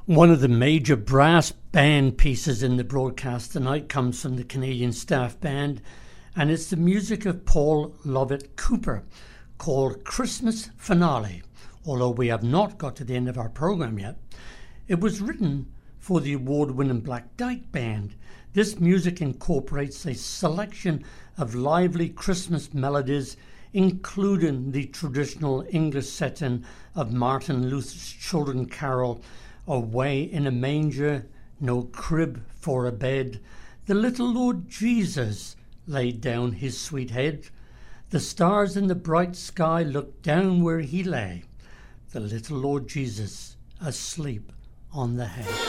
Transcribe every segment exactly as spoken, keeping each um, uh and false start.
One of the major brass band pieces in the broadcast tonight comes from the Canadian Staff Band, and it's the music of Paul Lovett Cooper, called Christmas Finale, although we have not got to the end of our program yet. It was written for the award-winning Black Dyke Band. This music incorporates a selection of lively Christmas melodies, including the traditional English setting of Martin Luther's Children's Carol, Away in a Manger, No Crib for a Bed, The Little Lord Jesus Laid Down His Sweet Head, The Stars in the Bright Sky Looked Down Where He Lay, The Little Lord Jesus Asleep on the Hay.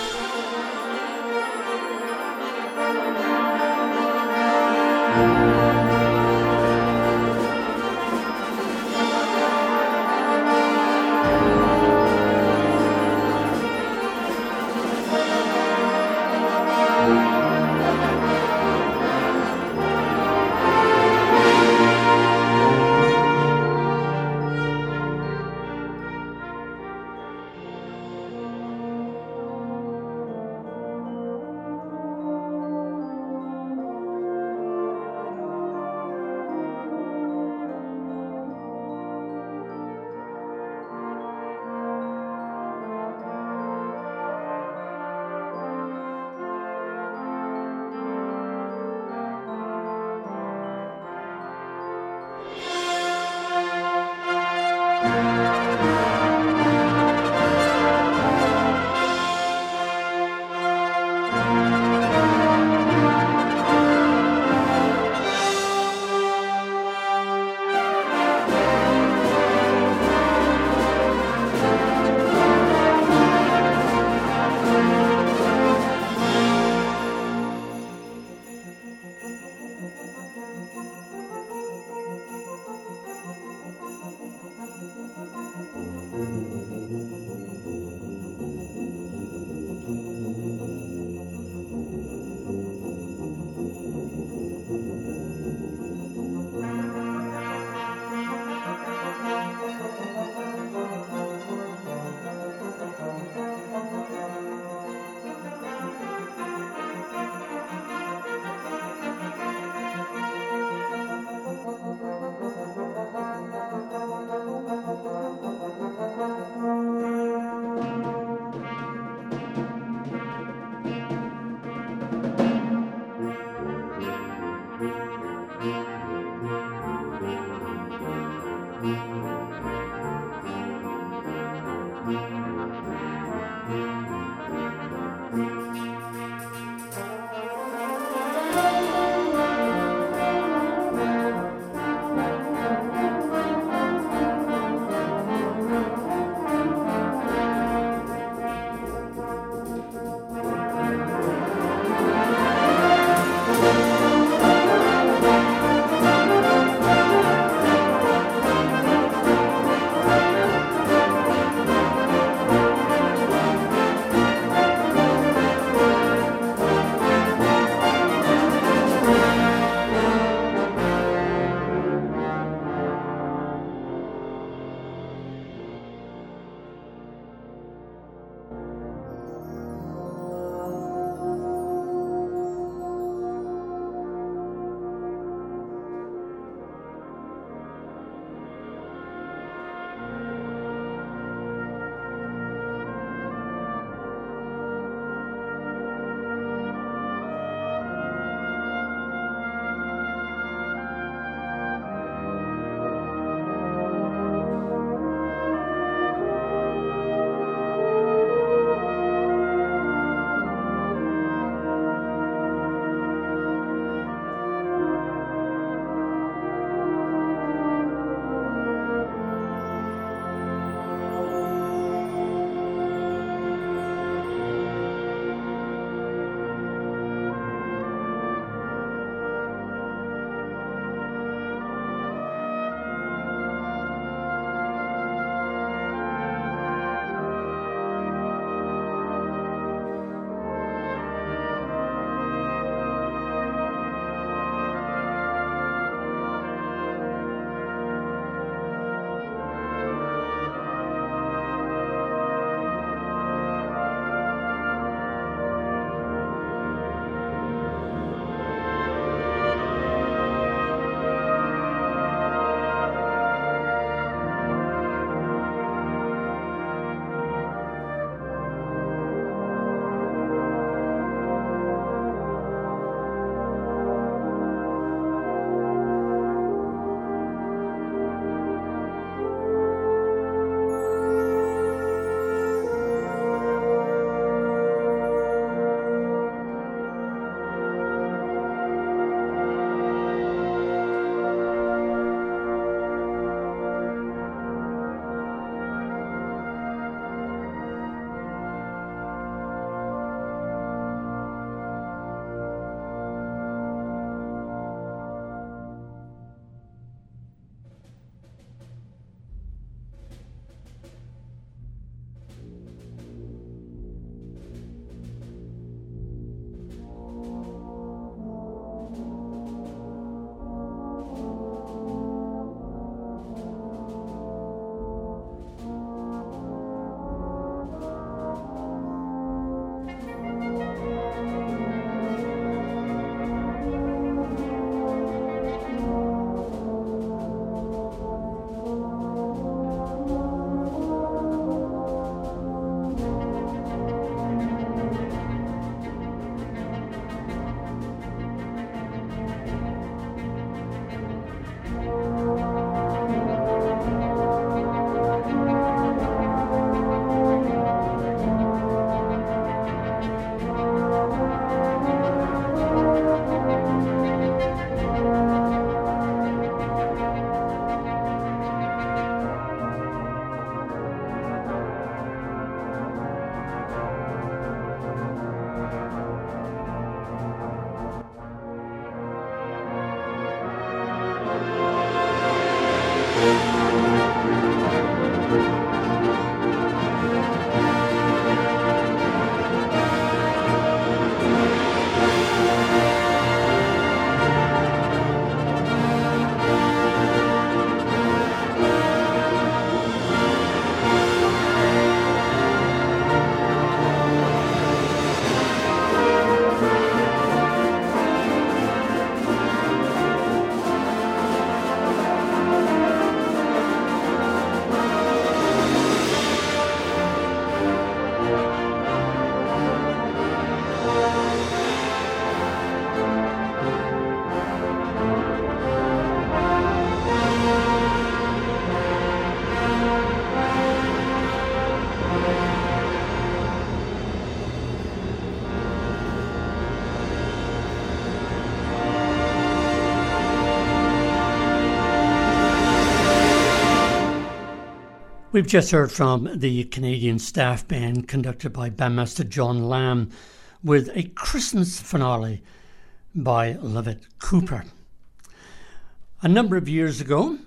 We've just heard from the Canadian Staff Band conducted by Bandmaster John Lamb with a Christmas finale by Lovett Cooper. A number of years ago,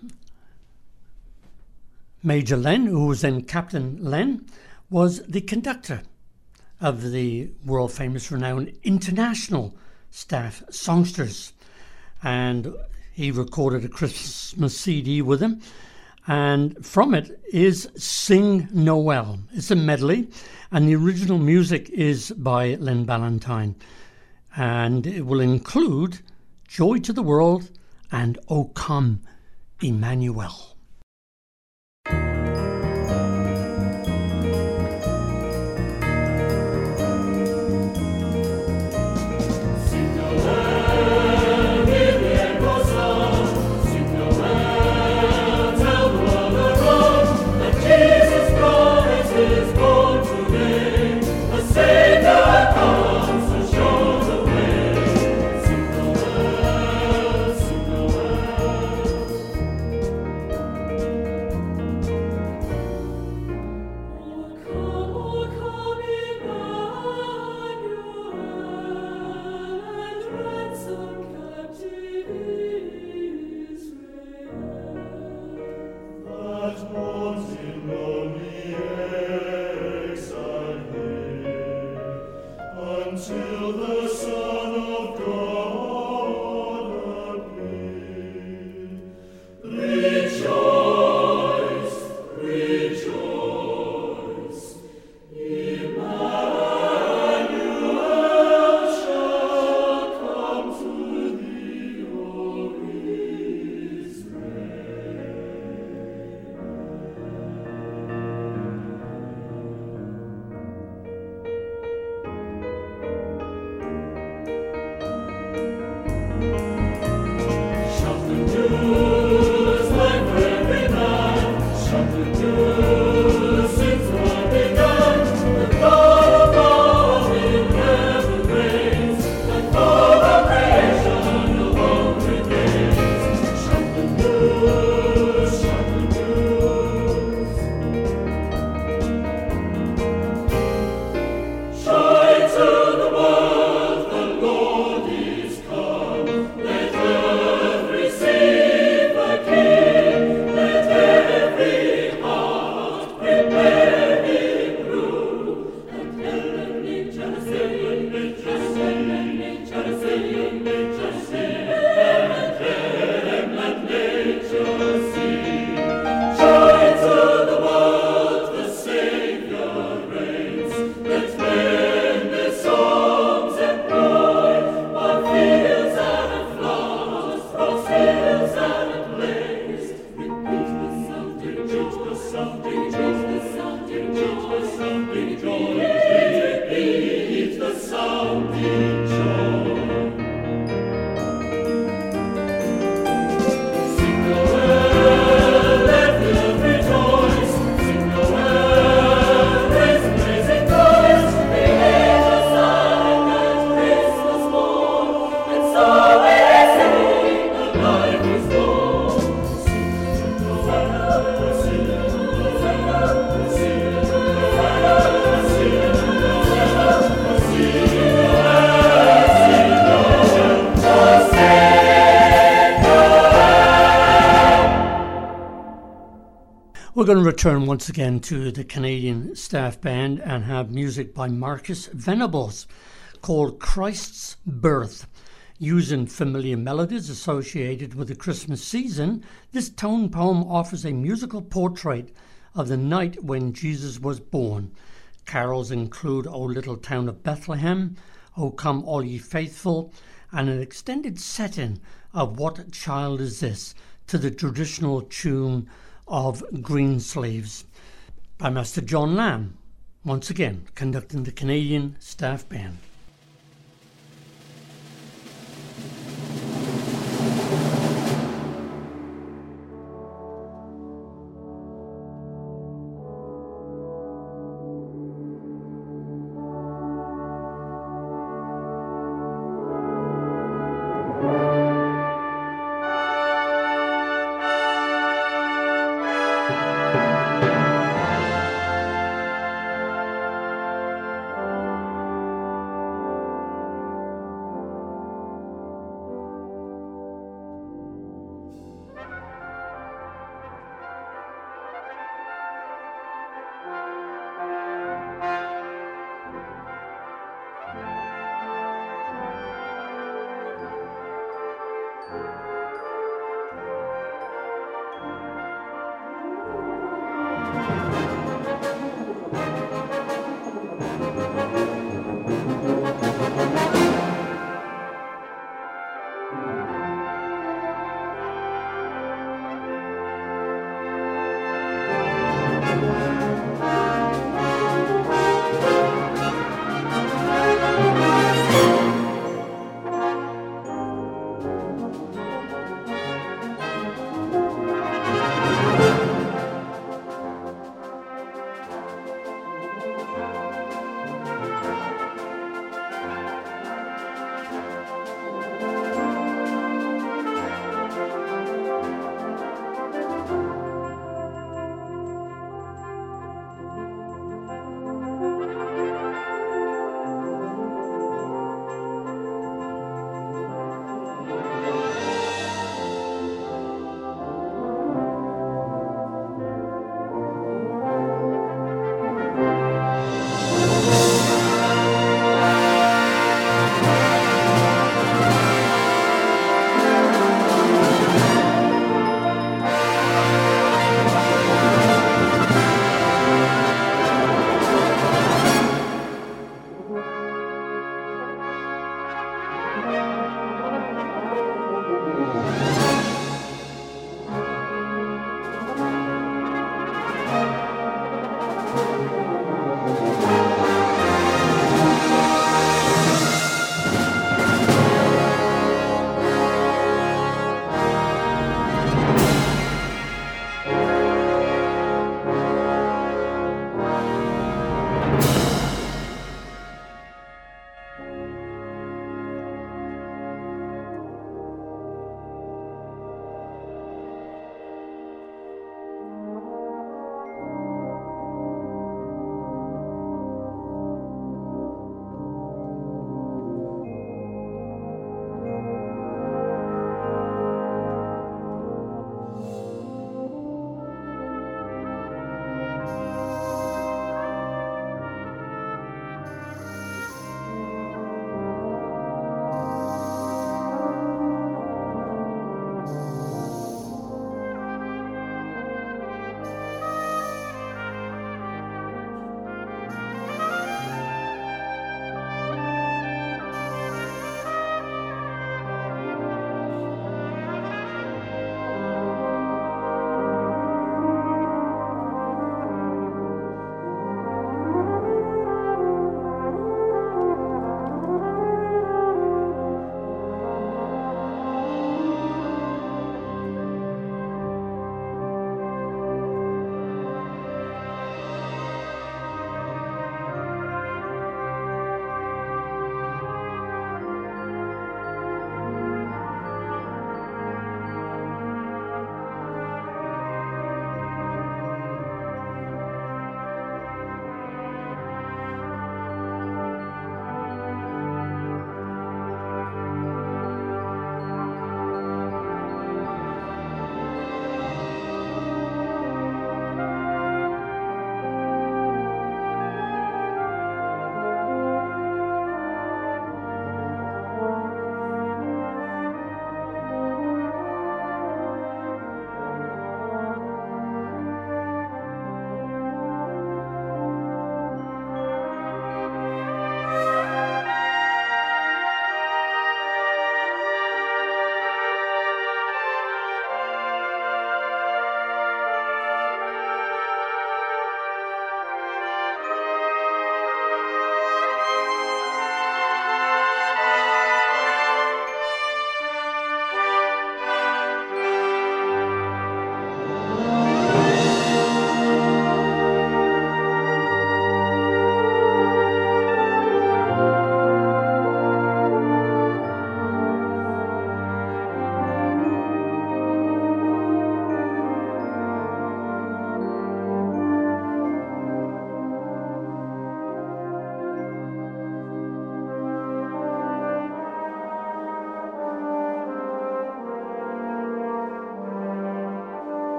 Major Len, who was then Captain Len, was the conductor of the world famous renowned International Staff Songsters, and he recorded a Christmas C D with them. And from it is Sing Noel. It's a medley, and the original music is by Len Ballantine. And it will include Joy to the World and O Come Emmanuel. We're going to return once again to the Canadian Staff Band and have music by Marcus Venables called Christ's Birth. Using familiar melodies associated with the Christmas season, this tone poem offers a musical portrait of the night when Jesus was born. Carols include O Little Town of Bethlehem, O Come All Ye Faithful, and an extended setting of What Child Is This, to the traditional tune of Greensleeves by Master John Lamb, once again conducting the Canadian Staff Band.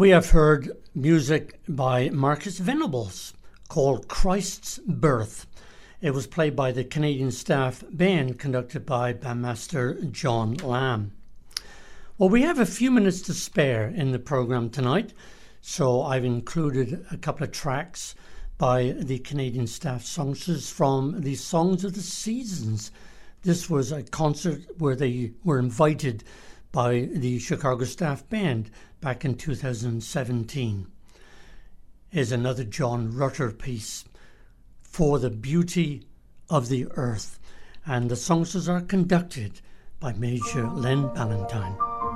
we have heard music by Marcus Venables called Christ's Birth. It was played by the Canadian Staff Band, conducted by bandmaster John Lamb. Well, we have a few minutes to spare in the programme tonight, so I've included a couple of tracks by the Canadian Staff songsters from the Songs of the Seasons. This was a concert where they were invited by the Chicago Staff Band back in two thousand seventeen. Is another John Rutter piece, For the Beauty of the Earth, and the songsters are conducted by Major Len Ballantyne.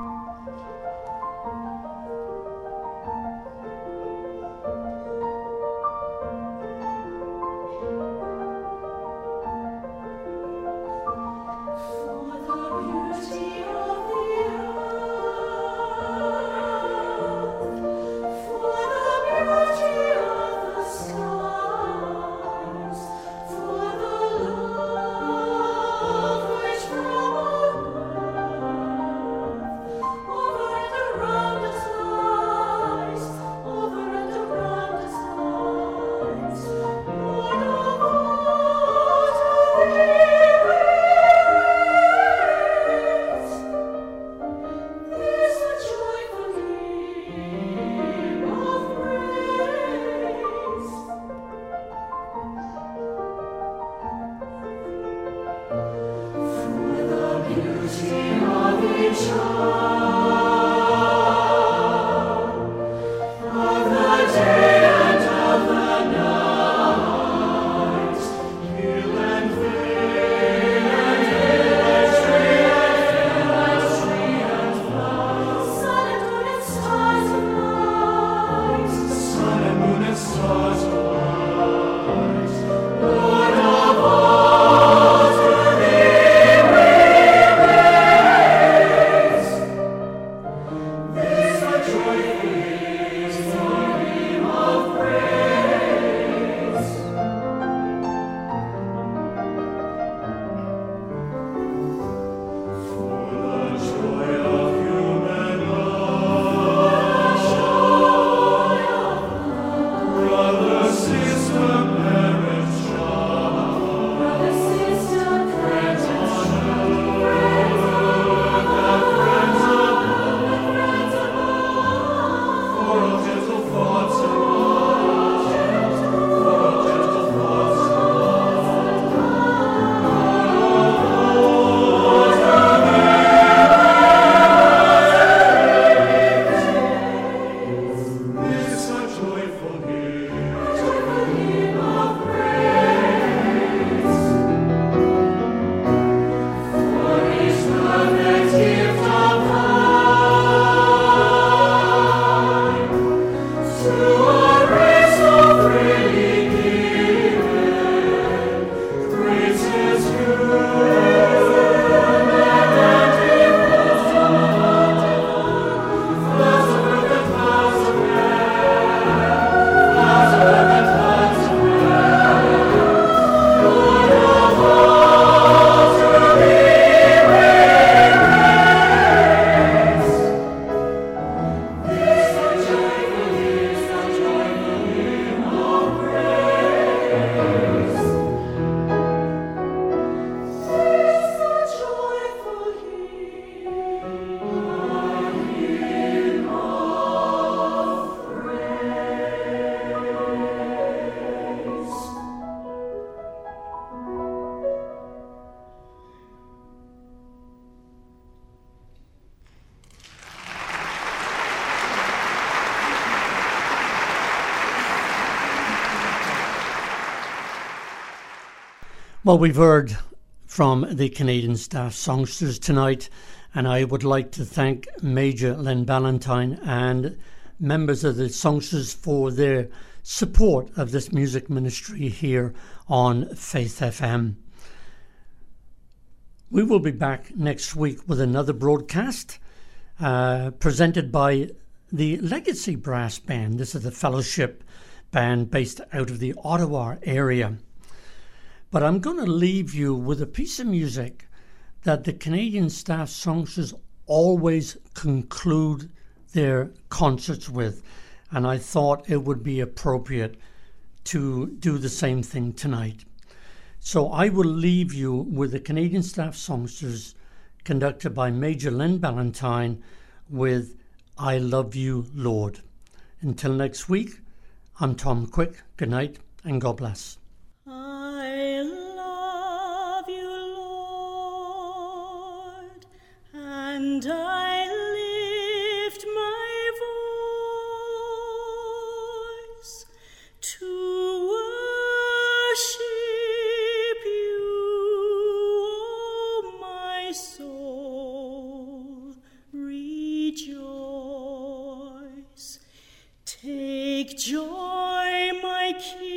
Well, we've heard from the Canadian Staff songsters tonight, and I would like to thank Major Len Ballantyne and members of the songsters for their support of this music ministry here on Faith F M. We will be back next week with another broadcast uh, presented by the Legacy Brass Band. This is a fellowship band based out of the Ottawa area. But I'm going to leave you with a piece of music that the Canadian Staff songsters always conclude their concerts with, and I thought it would be appropriate to do the same thing tonight. So I will leave you with the Canadian Staff Songsters, conducted by Major Len Ballantyne, with I Love You, Lord. Until next week, I'm Tom Quick. Good night and God bless. I love you, Lord, and I lift my voice to worship you, O my soul, rejoice. Take joy, my King.